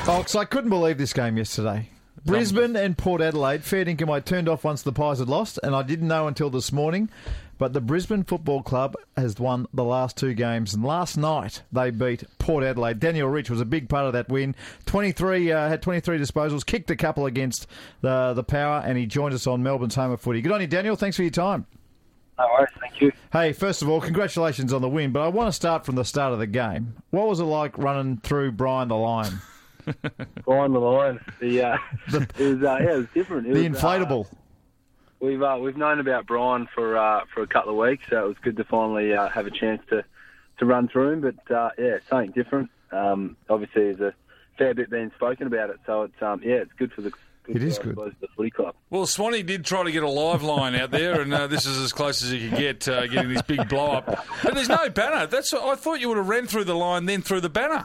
Oh, 'cause I couldn't believe this game yesterday. Brisbane and Port Adelaide. Fair dinkum, I turned off once the Pies had lost, and I didn't know until this morning. But the Brisbane Football Club has won the last two games, and last night they beat Port Adelaide. Daniel Rich was a big part of that win. Had 23 disposals, kicked a couple against the Power, and he joined us on Melbourne's Home of Footy. Good on you, Daniel. Thanks for your time. No worries, thank you. Hey, first of all, congratulations on the win, but I want to start from the start of the game. What was it like running through Brian the Lion? Brian the Lion. It was different. The inflatable. We've known about Brian for a couple of weeks, so it was good to finally have a chance to run through him. But something different. Obviously, there's a fair bit being spoken about it, so it's good for the. It is good. The footy club. Well, Swanee did try to get a live line out there, and this is as close as he could get, getting this big blow up. But there's no banner. I thought you would have ran through the line, then through the banner.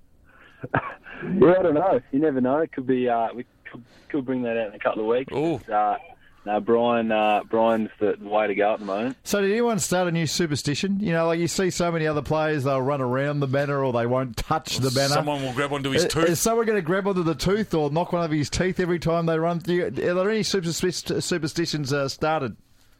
Yeah, I don't know. You never know. It could be. We could bring that out in a couple of weeks. Oh. No, Brian's the way to go at the moment. So did anyone start a new superstition? You know, like you see so many other players, they'll run around the banner or they won't touch the banner. Someone will grab onto his tooth. Is someone going to grab onto the tooth or knock one of his teeth every time they run through? Are there any superstitions started?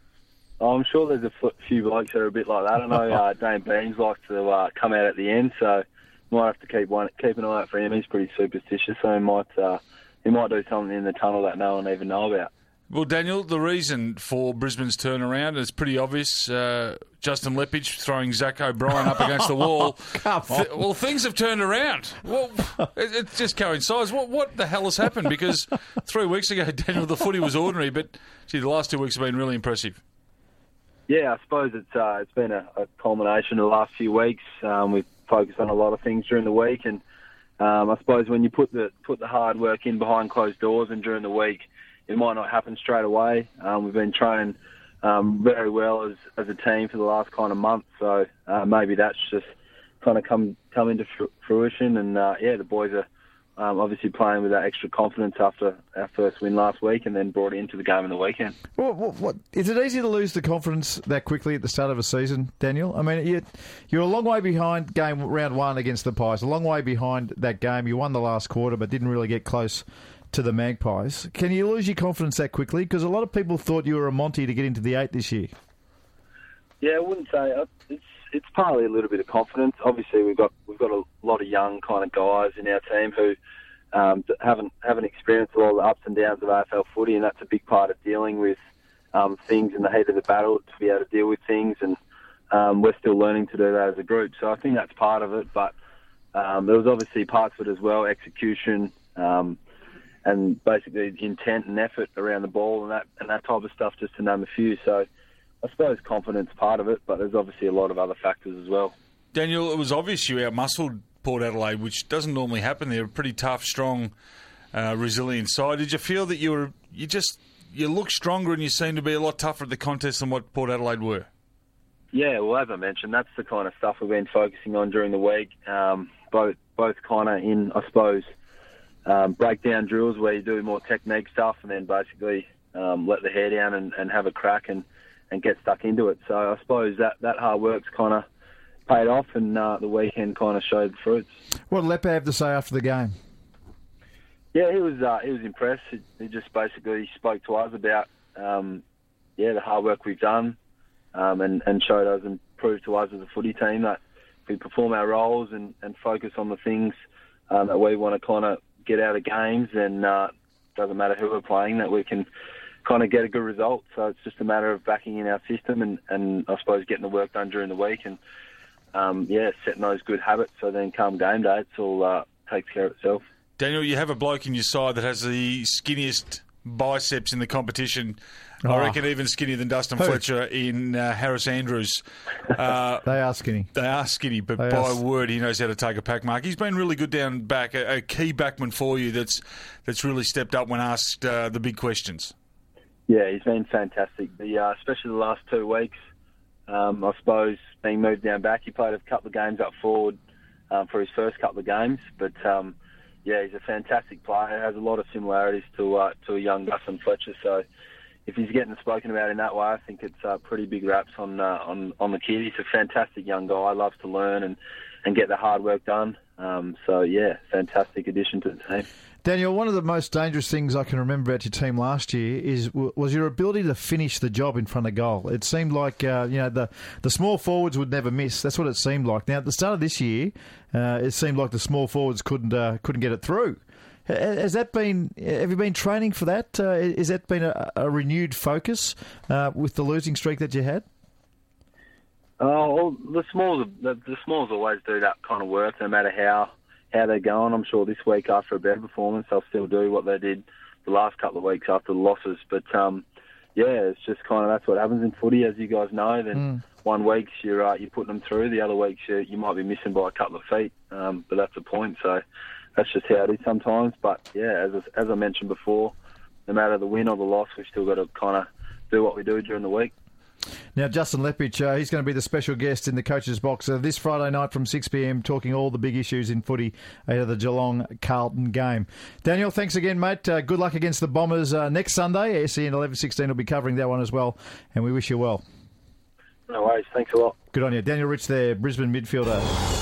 I'm sure there's a few blokes that are a bit like that. I know Dane Beans likes to come out at the end, so might have to keep an eye out for him. He's pretty superstitious, so he might do something in the tunnel that no one even know about. Well, Daniel, the reason for Brisbane's turnaround is pretty obvious. Justin Leppich throwing Zach O'Brien up against the wall. Well, things have turned around. Well, it just coincides. What the hell has happened? Because 3 weeks ago, Daniel, the footy was ordinary, but the last 2 weeks have been really impressive. Yeah, I suppose it's been a culmination of the last few weeks. We've focused on a lot of things during the week, and I suppose when you put the hard work in behind closed doors and during the week, it might not happen straight away. We've been training very well as a team for the last kind of month, so maybe that's just kind of come into fruition. And the boys are obviously playing with that extra confidence after our first win last week, and then brought it into the game on the weekend. What is it easy to lose the confidence that quickly at the start of a season, Daniel? I mean, you're a long way behind round one against the Pies. A long way behind that game. You won the last quarter, but didn't really get close to the Magpies. Can you lose your confidence that quickly? Because a lot of people thought you were a Monty to get into the 8 this year. Yeah, I wouldn't say it's partly a little bit of confidence. Obviously, we've got a lot of young kind of guys in our team who haven't experienced all the ups and downs of AFL footy, and that's a big part of dealing with things in the heat of the battle, to be able to deal with things, and we're still learning to do that as a group. So I think that's part of it, but there was obviously parts of it as well, execution, and basically intent and effort around the ball and that type of stuff, just to name a few. So I suppose confidence part of it, but there's obviously a lot of other factors as well. Daniel, it was obvious you outmuscled Port Adelaide, which doesn't normally happen. They're a pretty tough, strong, resilient side. Did you feel that you look stronger and you seem to be a lot tougher at the contest than what Port Adelaide were? Yeah, well, as I mentioned, that's the kind of stuff we've been focusing on during the week. Both kind of in, I suppose, breakdown drills where you do more technique stuff and then basically let the hair down and have a crack and get stuck into it. So I suppose that hard work's kind of paid off, and the weekend kind of showed the fruits. What did Leppe have to say after the game? Yeah, he was impressed. He just basically spoke to us about the hard work we've done, and showed us and proved to us as a footy team that if we perform our roles and focus on the things that we want to kind of get out of games, then doesn't matter who we're playing, that we can kind of get a good result. So it's just a matter of backing in our system and I suppose getting the work done during the week and setting those good habits, so then come game day it's all takes care of itself. Daniel, you have a bloke in your side that has the skinniest biceps in the competition. I reckon even skinnier than Dustin Fletcher in Harris Andrews. They are skinny. They are skinny, but by word, he knows how to take a pack mark. He's been really good down back, a key backman for you that's really stepped up when asked the big questions. Yeah, he's been fantastic. Especially the last 2 weeks, I suppose, being moved down back. He played a couple of games up forward for his first couple of games, but he's a fantastic player. Has a lot of similarities to a young Dustin Fletcher, so if he's getting spoken about in that way, I think it's pretty big raps on the kid. He's a fantastic young guy, loves to learn and get the hard work done. So, yeah, fantastic addition to the team. Daniel, one of the most dangerous things I can remember about your team last year was your ability to finish the job in front of goal. It seemed like the small forwards would never miss. That's what it seemed like. Now, at the start of this year, it seemed like the small forwards couldn't get it through. Has that been? Have you been training for that? Has that been a renewed focus with the losing streak that you had? Oh, well, the Smalls always do that kind of work, no matter how they're going. I'm sure this week after a better performance, they'll still do what they did the last couple of weeks after the losses. But it's just kind of that's what happens in footy, as you guys know. Then one week you're putting them through, the other weeks you might be missing by a couple of feet, but that's the point. So that's just how it is sometimes. But yeah, as I mentioned before, no matter the win or the loss, we've still got to kind of do what we do during the week. Now, Justin Leppitsch, he's going to be the special guest in the coach's box this Friday night from 6 p.m, talking all the big issues in footy ahead of the Geelong-Carlton game. Daniel, thanks again, mate. Good luck against the Bombers next Sunday. SEN 11:16 will be covering that one as well, and we wish you well. No worries. Thanks a lot. Good on you. Daniel Rich there, Brisbane midfielder.